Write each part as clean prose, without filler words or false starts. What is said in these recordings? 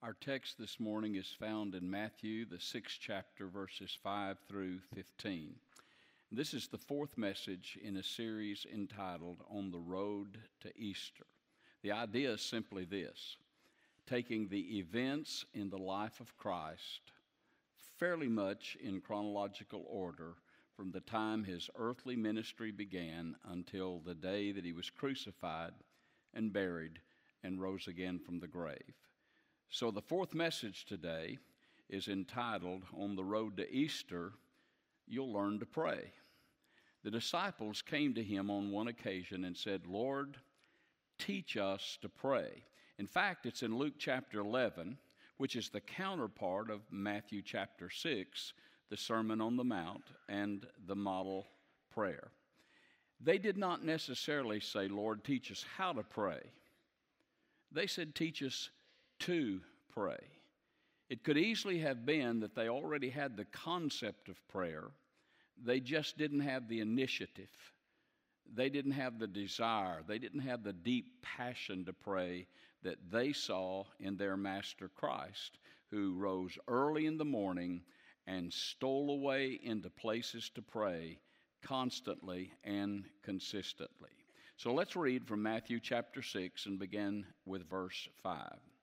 Our text this morning is found in Matthew, the 6th chapter, verses 5 through 15. This is the fourth message in a series entitled On the Road to Easter. The idea is simply this: taking the events in the life of Christ fairly much in chronological order from the time his earthly ministry began until the day that he was crucified and buried and rose again from the grave. So the fourth message today is entitled, On the Road to Easter, You'll Learn to Pray. The disciples came to him on one occasion and said, Lord, teach us to pray. In fact, it's in Luke chapter 11, which is the counterpart of Matthew chapter 6, the Sermon on the Mount and the model prayer. They did not necessarily say, Lord, teach us how to pray. They said, teach us to pray. It could easily have been that they already had the concept of prayer. They just didn't have the initiative. They didn't have the desire. They didn't have the deep passion to pray that they saw in their Master Christ, who rose early in the morning and stole away into places to pray constantly and consistently. So let's read from Matthew chapter 6 and begin with verse 5.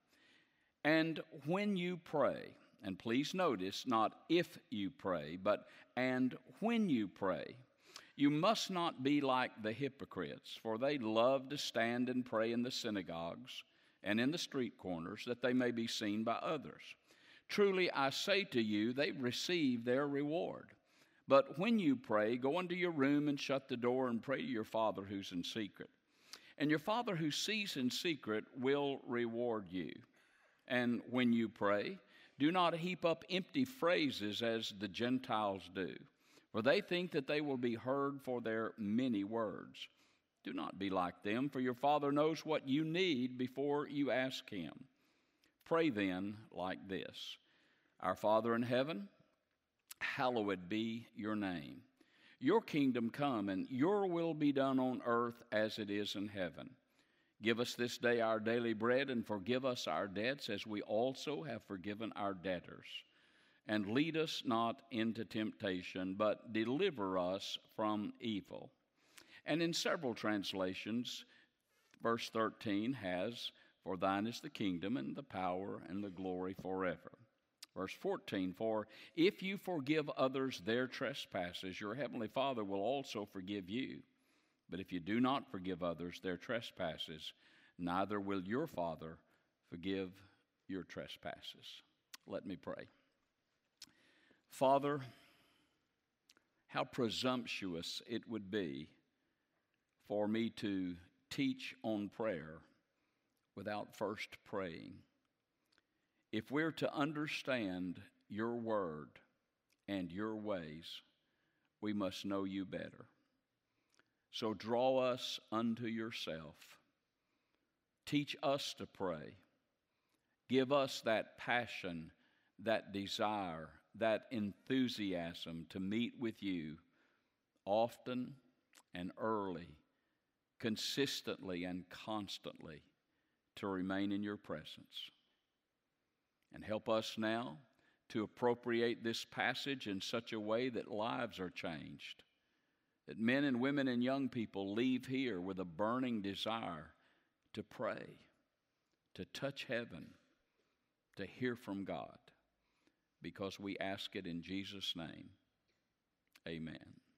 And when you pray, and please notice, not if you pray, but and when you pray, you must not be like the hypocrites, for they love to stand and pray in the synagogues and in the street corners, that they may be seen by others. Truly I say to you, they receive their reward. But when you pray, go into your room and shut the door and pray to your Father who's in secret. And your Father who sees in secret will reward you. And when you pray, do not heap up empty phrases as the Gentiles do, for they think that they will be heard for their many words. Do not be like them, for your Father knows what you need before you ask him. Pray then like this: Our Father in heaven, hallowed be your name. Your kingdom come, and your will be done on earth as it is in heaven. Give us this day our daily bread, and forgive us our debts as we also have forgiven our debtors. And lead us not into temptation, but deliver us from evil. And in several translations, verse 13 has, For thine is the kingdom and the power and the glory forever. Verse 14, For if you forgive others their trespasses, your heavenly Father will also forgive you. But if you do not forgive others their trespasses, neither will your Father forgive your trespasses. Let me pray. Father, how presumptuous it would be for me to teach on prayer without first praying. If we're to understand your word and your ways, we must know you better. So draw us unto yourself. Teach us to pray. Give us that passion, that desire, that enthusiasm to meet with you often and early, consistently and constantly, to remain in your presence. And help us now to appropriate this passage in such a way that lives are changed, that men and women and young people leave here with a burning desire to pray, to touch heaven, to hear from God, because we ask it in Jesus' name. Amen.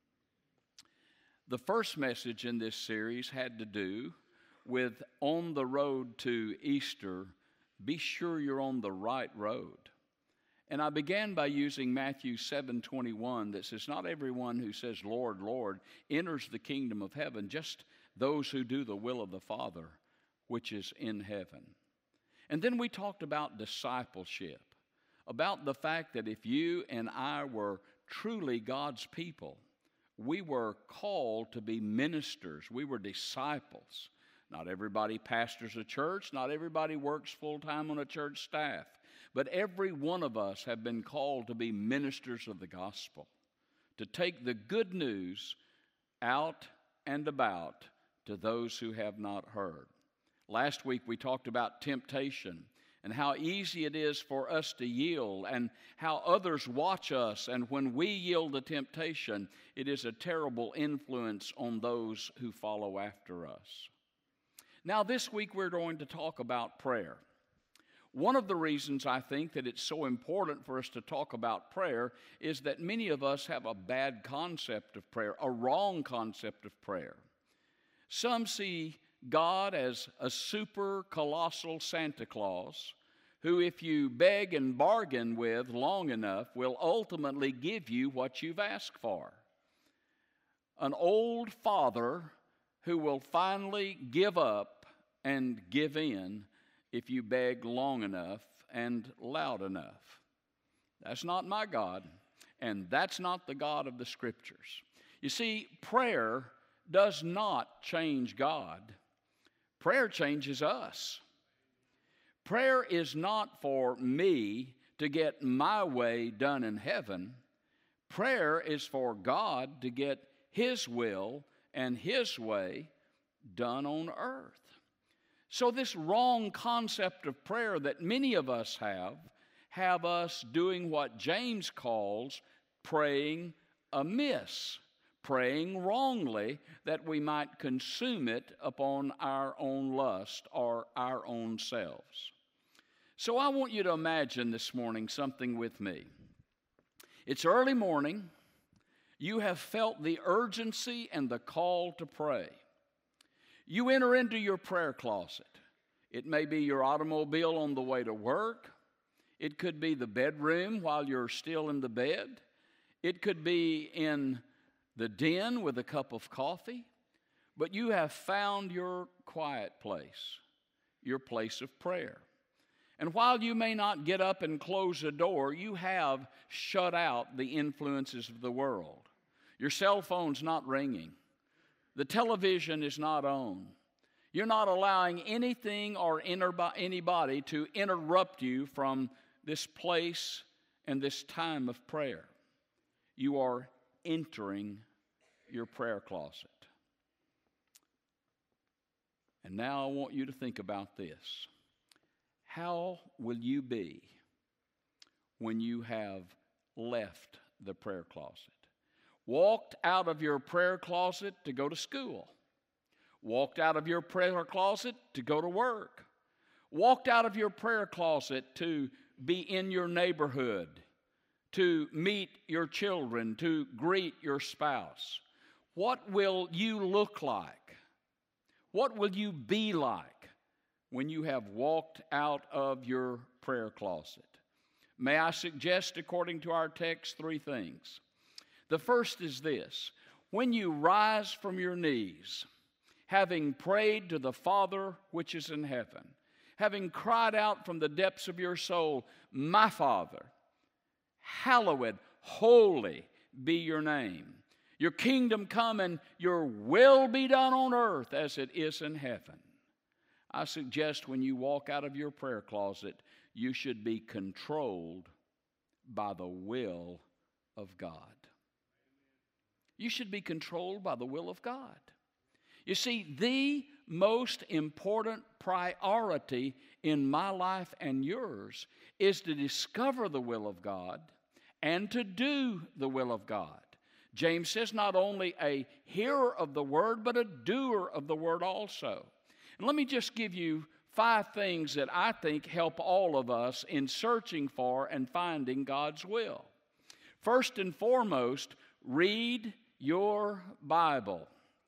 The first message in this series had to do with on the road to Easter, be sure you're on the right road. And I began by using Matthew 7:21 that says, not everyone who says, Lord, Lord, enters the kingdom of heaven, just those who do the will of the Father, which is in heaven. And then we talked about discipleship, about the fact that if you and I were truly God's people, we were called to be ministers. We were disciples. Not everybody pastors a church. Not everybody works full-time on a church staff. But every one of us have been called to be ministers of the gospel, to take the good news out and about to those who have not heard. Last week we talked about temptation and how easy it is for us to yield, and how others watch us, and when we yield to temptation, it is a terrible influence on those who follow after us. Now, this week we're going to talk about prayer. One of the reasons I think that it's so important for us to talk about prayer is that many of us have a bad concept of prayer, a wrong concept of prayer. Some see God as a super colossal Santa Claus who, if you beg and bargain with long enough, will ultimately give you what you've asked for. An old father who will finally give up and give in if you beg long enough and loud enough. That's not my God, and that's not the God of the Scriptures. You see, prayer does not change God. Prayer changes us. Prayer is not for me to get my way done in heaven. Prayer is for God to get His will and His way done on earth. So this wrong concept of prayer that many of us have us doing what James calls praying amiss, praying wrongly, that we might consume it upon our own lust or our own selves. So I want you to imagine this morning something with me. It's early morning. You have felt the urgency and the call to pray. You enter into your prayer closet. It may be your automobile on the way to work. It could be the bedroom while you're still in the bed. It could be in the den with a cup of coffee. But you have found your quiet place, your place of prayer. And while you may not get up and close the door, you have shut out the influences of the world. Your cell phone's not ringing. The television is not on. You're not allowing anything or anybody to interrupt you from this place and this time of prayer. You are entering your prayer closet. And now I want you to think about this. How will you be when you have left the prayer closet? Walked out of your prayer closet to go to school. Walked out of your prayer closet to go to work. Walked out of your prayer closet to be in your neighborhood, to meet your children, to greet your spouse. What will you look like? What will you be like when you have walked out of your prayer closet? May I suggest, according to our text, 3 things. The first is this: when you rise from your knees, having prayed to the Father which is in heaven, having cried out from the depths of your soul, "My Father, hallowed, holy be your name. Your kingdom come and your will be done on earth as it is in heaven." I suggest when you walk out of your prayer closet, you should be controlled by the will of God. You should be controlled by the will of God. You see, the most important priority in my life and yours is to discover the will of God and to do the will of God. James says not only a hearer of the word, but a doer of the word also. And let me just give you 5 things that I think help all of us in searching for and finding God's will. First and foremost, read your Bible.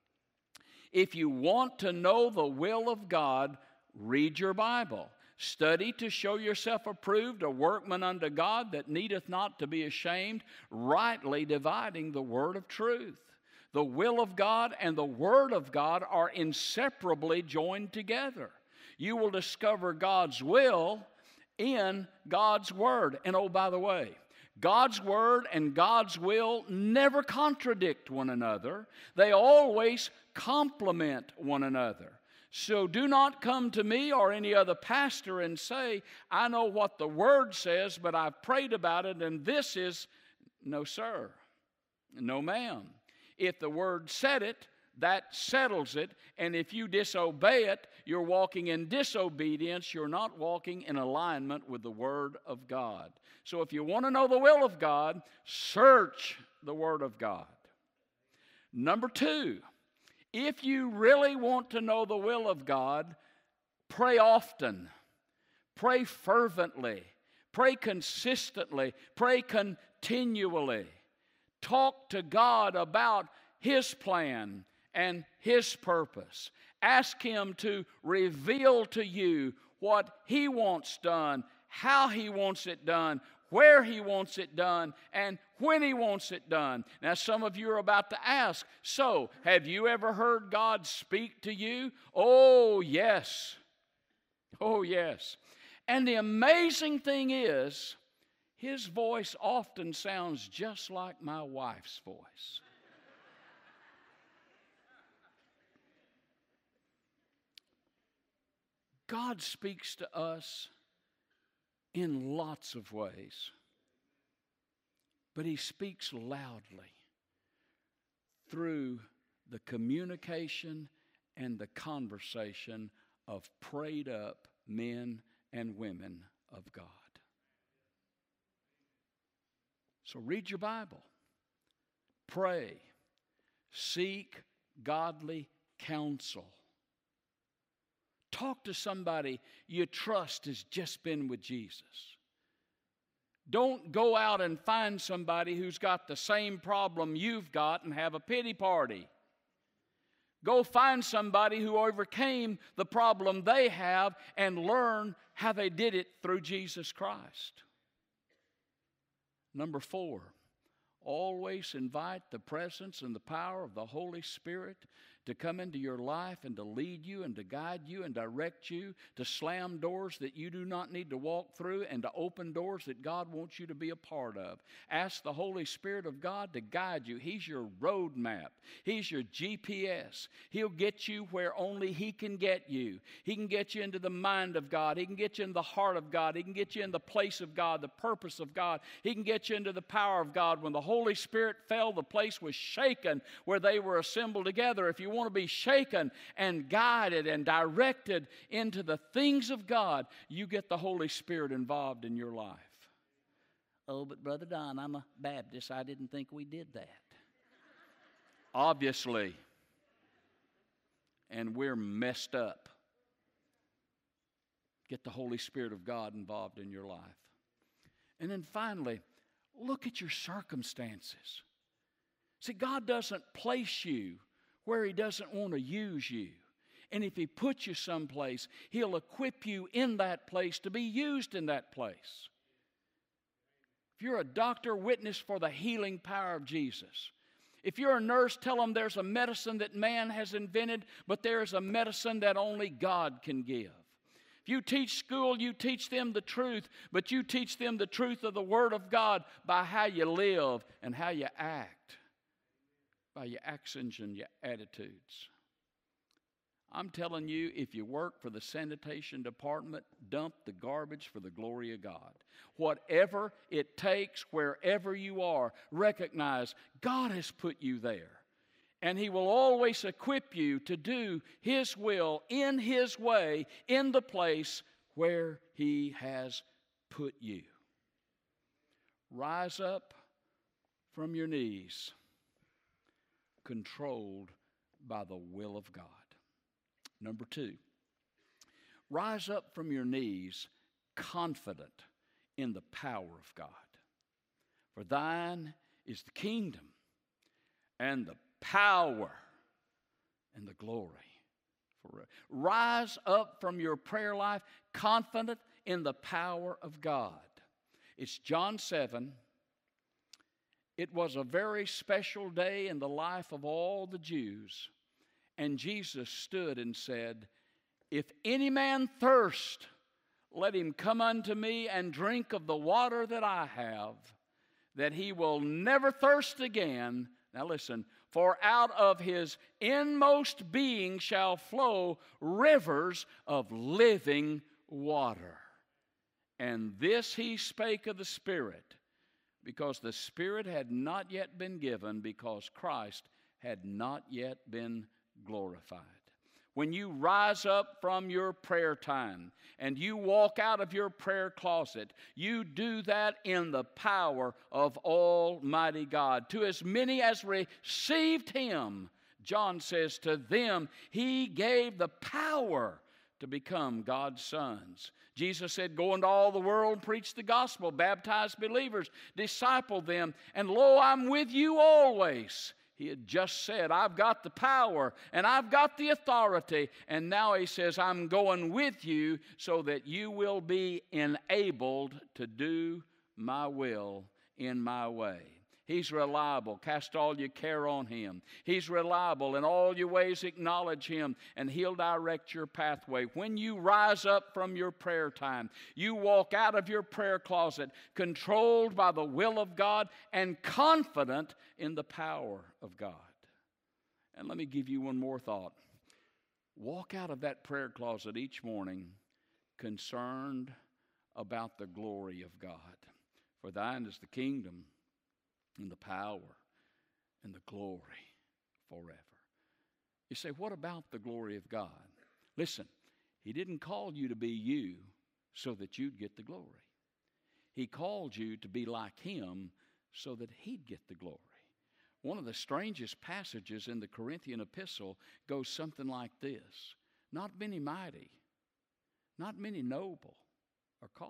If you want to know the will of God, read your Bible. Study to show yourself approved, a workman unto God that needeth not to be ashamed, rightly dividing the word of truth. The will of God and the word of God are inseparably joined together. You will discover God's will in God's word. And oh, by the way, God's word and God's will never contradict one another. They always complement one another. So do not come to me or any other pastor and say, "I know what the word says, but I've prayed about it, and this is..." No, sir. No, ma'am. If the word said it, that settles it. And if you disobey it, you're walking in disobedience. You're not walking in alignment with the Word of God. So if you want to know the will of God, search the Word of God. Number two, if you really want to know the will of God, pray often, pray fervently, pray consistently, pray continually. Talk to God about His plan and His purpose. Ask Him to reveal to you what He wants done, how He wants it done, where He wants it done, and when He wants it done. Now, some of you are about to ask, so, have you ever heard God speak to you? Oh, yes. Oh, yes. And the amazing thing is, His voice often sounds just like my wife's voice. God speaks to us in lots of ways, but He speaks loudly through the communication and the conversation of prayed up men and women of God. So read your Bible, pray, seek godly counsel. Talk to somebody you trust has just been with Jesus. Don't go out and find somebody who's got the same problem you've got and have a pity party. Go find somebody who overcame the problem they have and learn how they did it through Jesus Christ. Number 4, always invite the presence and the power of the Holy Spirit to come into your life and to lead you and to guide you and direct you, to slam doors that you do not need to walk through and to open doors that God wants you to be a part of. Ask the Holy Spirit of God to guide you. He's your road map. He's your GPS. He'll get you where only He can get you. He can get you into the mind of God. He can get you in the heart of God. He can get you in the place of God, the purpose of God. He can get you into the power of God. When the Holy Spirit fell, the place was shaken where they were assembled together. If you want to be shaken and guided and directed into the things of God, you get the Holy Spirit involved in your life. Oh, but Brother Don, I'm a Baptist. I didn't think we did that. Obviously. And we're messed up. Get the Holy Spirit of God involved in your life. And then finally, look at your circumstances. See, God doesn't place you where He doesn't want to use you. And if He puts you someplace, He'll equip you in that place to be used in that place. If you're a doctor, witness for the healing power of Jesus. If you're a nurse, tell them there's a medicine that man has invented, but there is a medicine that only God can give. If you teach school, you teach them the truth, but you teach them the truth of the Word of God by how you live and how you act, by your actions and your attitudes. I'm telling you, if you work for the sanitation department, dump the garbage for the glory of God. Whatever it takes, wherever you are, recognize God has put you there. And He will always equip you to do His will in His way in the place where He has put you. Rise up from your knees, controlled by the will of God. Number 2, rise up from your knees, confident in the power of God. For thine is the kingdom and the power and the glory forever. Rise up from your prayer life, confident in the power of God. It's John 7. It was a very special day in the life of all the Jews. And Jesus stood and said, if any man thirst, let him come unto me and drink of the water that I have, that he will never thirst again. Now listen, for out of his inmost being shall flow rivers of living water. And this He spake of the Spirit, because the Spirit had not yet been given, because Christ had not yet been glorified. When you rise up from your prayer time and you walk out of your prayer closet, you do that in the power of Almighty God. To as many as received Him, John says, to them He gave the power to become God's sons. Jesus said, go into all the world, preach the gospel, baptize believers, disciple them, and lo, I'm with you always. He had just said, I've got the power and I've got the authority. And now He says, I'm going with you so that you will be enabled to do my will in my way. He's reliable. Cast all your care on Him. He's reliable. In all your ways acknowledge Him, and He'll direct your pathway. When you rise up from your prayer time, you walk out of your prayer closet controlled by the will of God and confident in the power of God. And let me give you one more thought. Walk out of that prayer closet each morning concerned about the glory of God. For thine is the kingdom and the power and the glory forever. You say, what about the glory of God? Listen, He didn't call you to be you so that you'd get the glory. He called you to be like Him so that He'd get the glory. One of the strangest passages in the Corinthian epistle goes something like this. Not many mighty, not many noble are called,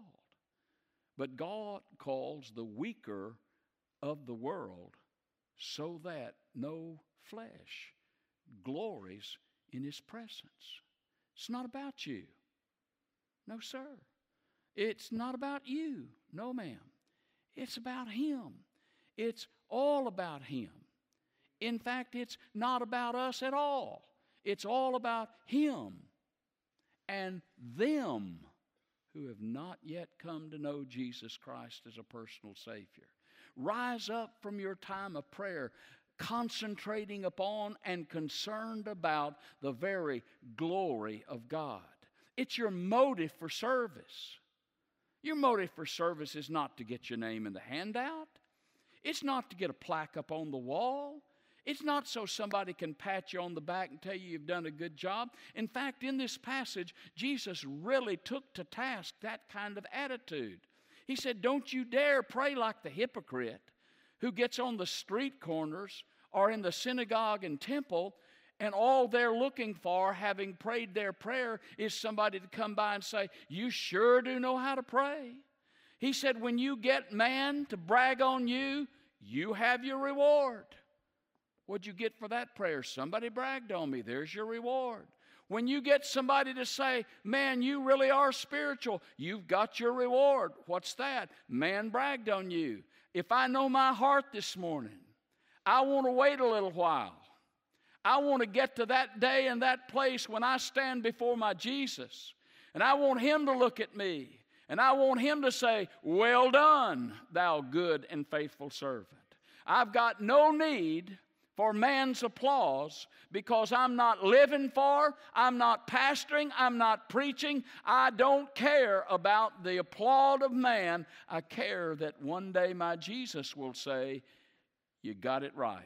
but God calls the weaker of the world so that no flesh glories in His presence. It's not about you. No, sir. It's not about you. No, ma'am. It's about Him. It's all about Him. In fact, it's not about us at all. It's all about Him and them who have not yet come to know Jesus Christ as a personal Savior. Rise up from your time of prayer, concentrating upon and concerned about the very glory of God. It's your motive for service. Your motive for service is not to get your name in the handout. It's not to get a plaque up on the wall. It's not so somebody can pat you on the back and tell you you've done a good job. In fact, in this passage, Jesus really took to task that kind of attitude. He said, don't you dare pray like the hypocrite who gets on the street corners or in the synagogue and temple, and all they're looking for, having prayed their prayer, is somebody to come by and say, you sure do know how to pray. He said, when you get man to brag on you, you have your reward. What'd you get for that prayer? Somebody bragged on me. There's your reward. When you get somebody to say, man, you really are spiritual, you've got your reward. What's that? Man bragged on you. If I know my heart this morning, I want to wait a little while. I want to get to that day and that place when I stand before my Jesus. And I want Him to look at me. And I want Him to say, well done, thou good and faithful servant. I've got no need for man's applause, because I'm not living for, I'm not pastoring, I'm not preaching. I don't care about the applaud of man. I care that one day my Jesus will say, you got it right.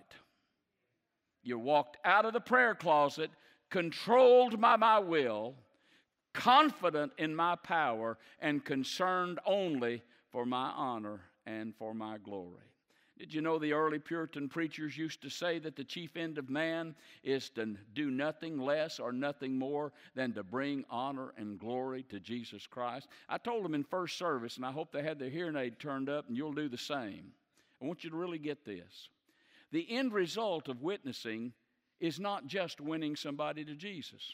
You walked out of the prayer closet, controlled by my will, confident in my power, and concerned only for my honor and for my glory. Did you know the early Puritan preachers used to say that the chief end of man is to do nothing less or nothing more than to bring honor and glory to Jesus Christ? I told them in first service, and I hope they had their hearing aid turned up, and you'll do the same. I want you to really get this. The end result of witnessing is not just winning somebody to Jesus.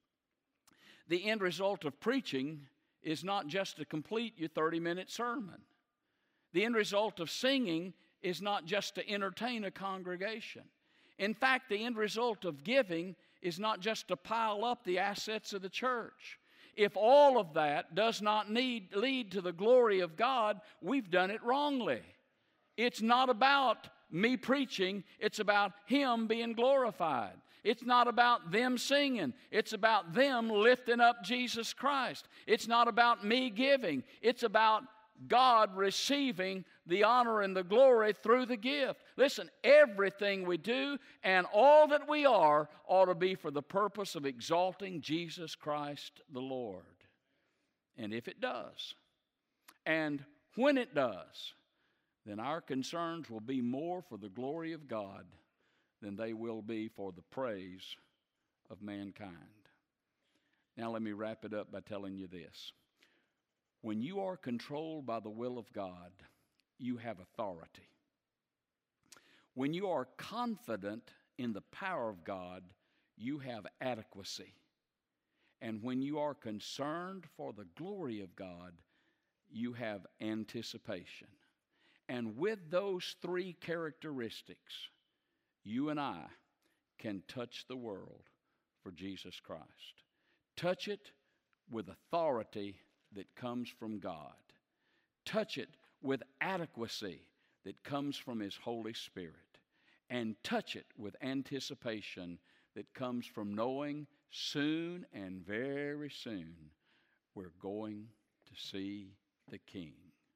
The end result of preaching is not just to complete your 30-minute sermon. The end result of singing is not just to entertain a congregation. In fact, the end result of giving is not just to pile up the assets of the church. If all of that does not lead to the glory of God, we've done it wrongly. It's not about me preaching, it's about Him being glorified. It's not about them singing. It's about them lifting up Jesus Christ. It's not about me giving. It's about God receiving the honor and the glory through the gift. Listen, everything we do and all that we are ought to be for the purpose of exalting Jesus Christ the Lord. And if it does, and when it does, then our concerns will be more for the glory of God than they will be for the praise of mankind. Now let me wrap it up by telling you this. When you are controlled by the will of God, you have authority. When you are confident in the power of God, you have adequacy. And when you are concerned for the glory of God, you have anticipation. And with those three characteristics, you and I can touch the world for Jesus Christ. Touch it with authority that comes from God. Touch it with adequacy that comes from His Holy Spirit. And touch it with anticipation that comes from knowing soon and very soon we're going to see the King.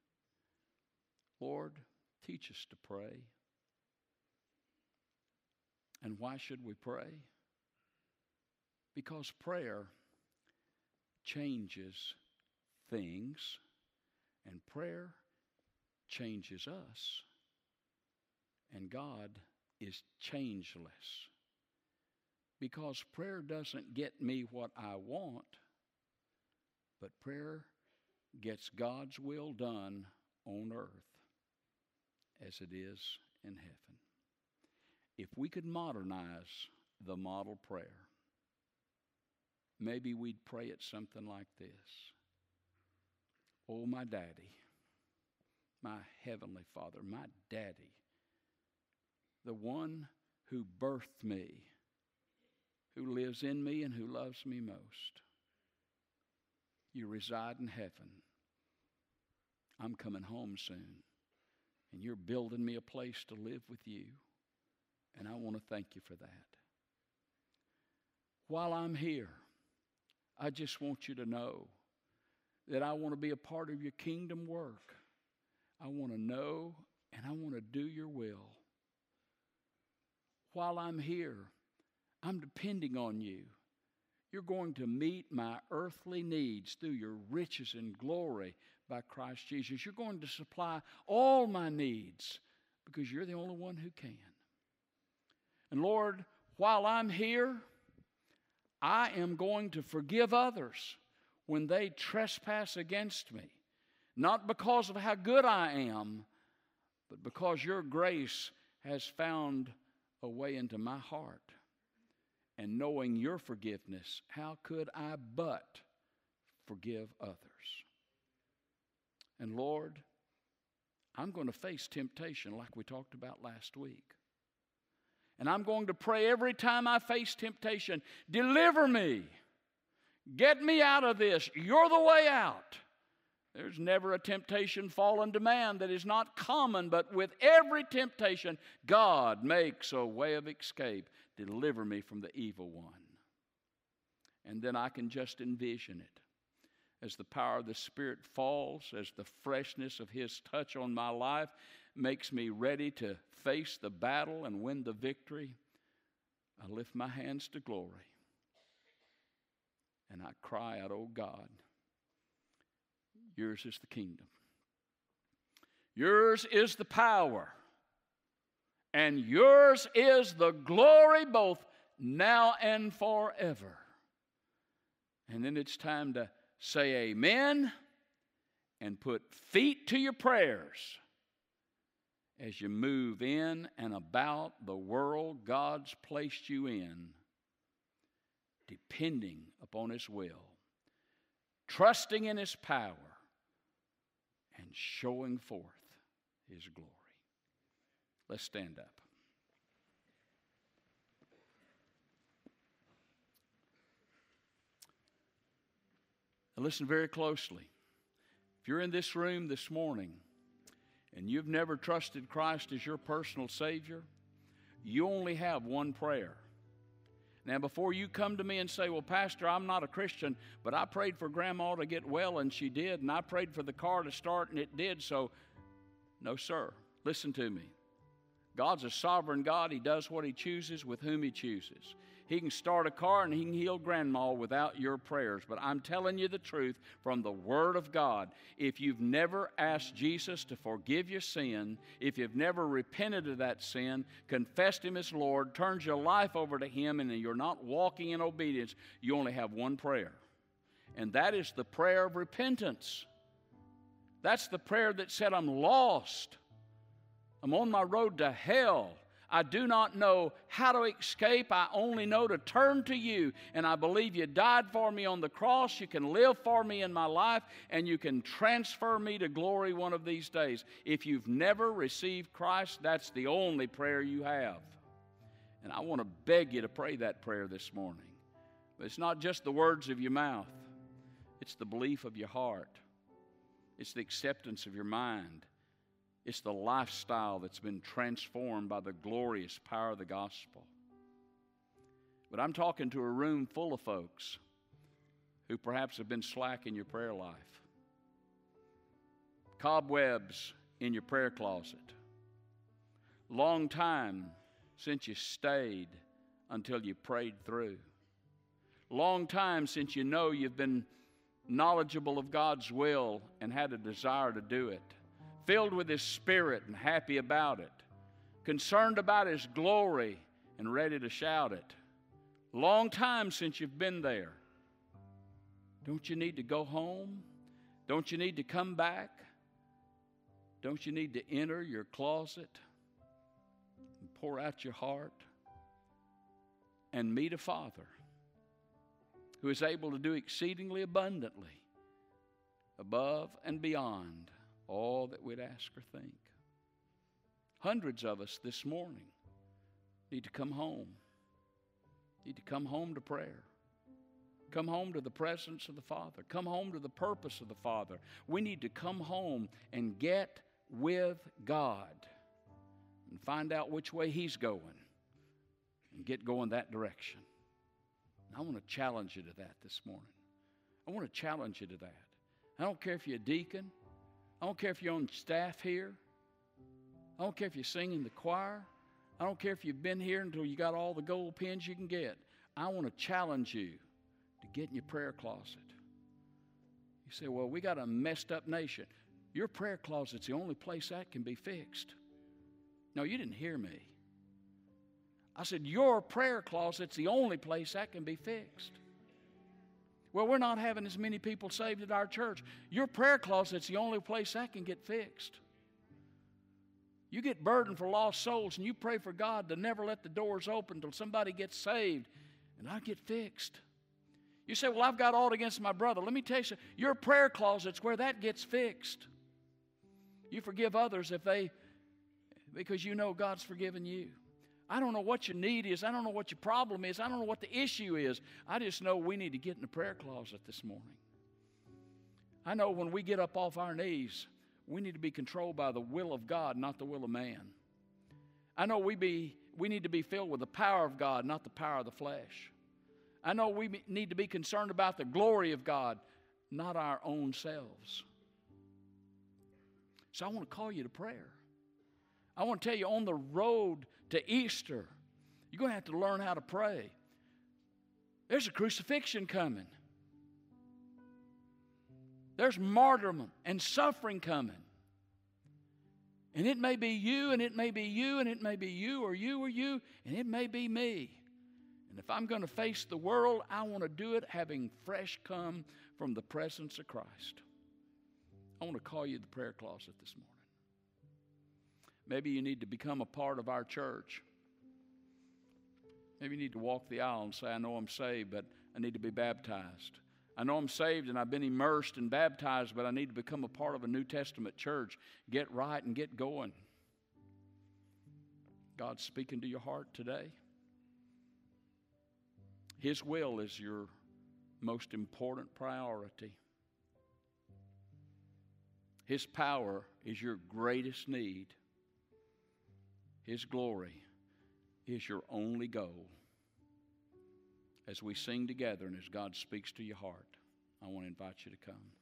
Lord, teach us to pray. And why should we pray? Because prayer changes things, and prayer changes us, and God is changeless. Because prayer doesn't get me what I want, but prayer gets God's will done on earth as it is in heaven. If we could modernize the model prayer, maybe we'd pray it something like this. Oh, my daddy, my heavenly Father, my daddy, the one who birthed me, who lives in me and who loves me most. You reside in heaven. I'm coming home soon, and you're building me a place to live with you, and I want to thank you for that. While I'm here, I just want you to know that I want to be a part of your kingdom work. I want to know and I want to do your will. While I'm here, I'm depending on you. You're going to meet my earthly needs through your riches and glory by Christ Jesus. You're going to supply all my needs because you're the only one who can. And Lord, while I'm here, I am going to forgive others when they trespass against me. Not because of how good I am, but because your grace has found a way into my heart. And knowing your forgiveness, how could I but forgive others? And Lord, I'm going to face temptation like we talked about last week. And I'm going to pray every time I face temptation, deliver me. Get me out of this. You're the way out. There's never a temptation fallen to man that is not common, but with every temptation, God makes a way of escape. Deliver me from the evil one. And then I can just envision it. As the power of the Spirit falls, as the freshness of His touch on my life makes me ready to face the battle and win the victory, I lift my hands to glory. And I cry out, oh God, yours is the kingdom. Yours is the power. And yours is the glory both now and forever. And then it's time to say amen and put feet to your prayers as you move in and about the world God's placed you in, depending upon His will, trusting in His power, and showing forth His glory. Let's stand up. Now listen very closely. If you're in this room this morning and you've never trusted Christ as your personal Savior, you only have one prayer. Now, before you come to me and say, well, Pastor, I'm not a Christian, but I prayed for Grandma to get well, and she did, and I prayed for the car to start, and it did, so no, sir. Listen to me. God's a sovereign God. He does what He chooses with whom He chooses. He can start a car and He can heal Grandma without your prayers. But I'm telling you the truth from the Word of God. If you've never asked Jesus to forgive your sin, if you've never repented of that sin, confessed Him as Lord, turned your life over to Him, and you're not walking in obedience, you only have one prayer. And that is the prayer of repentance. That's the prayer that said, I'm lost. I'm on my road to hell. I do not know how to escape. I only know to turn to you. And I believe you died for me on the cross. You can live for me in my life, and you can transfer me to glory one of these days. If you've never received Christ, that's the only prayer you have. And I want to beg you to pray that prayer this morning. But it's not just the words of your mouth. It's the belief of your heart. It's the acceptance of your mind. It's the lifestyle that's been transformed by the glorious power of the gospel. But I'm talking to a room full of folks who perhaps have been slack in your prayer life. Cobwebs in your prayer closet. Long time since you stayed until you prayed through. Long time since you know you've been knowledgeable of God's will and had a desire to do it. Filled with His Spirit and happy about it. Concerned about His glory and ready to shout it. Long time since you've been there. Don't you need to go home? Don't you need to come back? Don't you need to enter your closet and pour out your heart and meet a Father who is able to do exceedingly abundantly above and beyond all that we'd ask or think? Hundreds of us this morning need to come home. Need to come home to prayer. Come home to the presence of the Father. Come home to the purpose of the Father. We need to come home and get with God and find out which way He's going and get going that direction. And I want to challenge you to that this morning. I want to challenge you to that. I don't care if you're a deacon. I don't care if you're on staff here. I don't care if you sing in the choir. I don't care if you've been here until you got all the gold pins you can get. I want to challenge you to get in your prayer closet. You say, well, we got a messed up nation. Your prayer closet's the only place that can be fixed. No, you didn't hear me. I said, your prayer closet's the only place that can be fixed. Well, we're not having as many people saved at our church. Your prayer closet's the only place that can get fixed. You get burdened for lost souls and you pray for God to never let the doors open until somebody gets saved and I get fixed. You say, well, I've got aught against my brother. Let me tell you something. Your prayer closet's where that gets fixed. You forgive others because you know God's forgiven you. I don't know what your need is. I don't know what your problem is. I don't know what the issue is. I just know we need to get in the prayer closet this morning. I know when we get up off our knees, we need to be controlled by the will of God, not the will of man. I know we need to be filled with the power of God, not the power of the flesh. I know we need to be concerned about the glory of God, not our own selves. So I want to call you to prayer. I want to tell you, on the road to Easter, you're going to have to learn how to pray. There's a crucifixion coming. There's martyrdom and suffering coming. And it may be you, and it may be you, and it may be you, or you, or you, and it may be me. And if I'm going to face the world, I want to do it having fresh come from the presence of Christ. I want to call you to the prayer closet this morning. Maybe you need to become a part of our church. Maybe you need to walk the aisle and say, I know I'm saved, but I need to be baptized. I know I'm saved and I've been immersed and baptized, but I need to become a part of a New Testament church. Get right and get going. God's speaking to your heart today. His will is your most important priority. His power is your greatest need. His glory is your only goal. as we sing together and as God speaks to your heart, I want to invite you to come.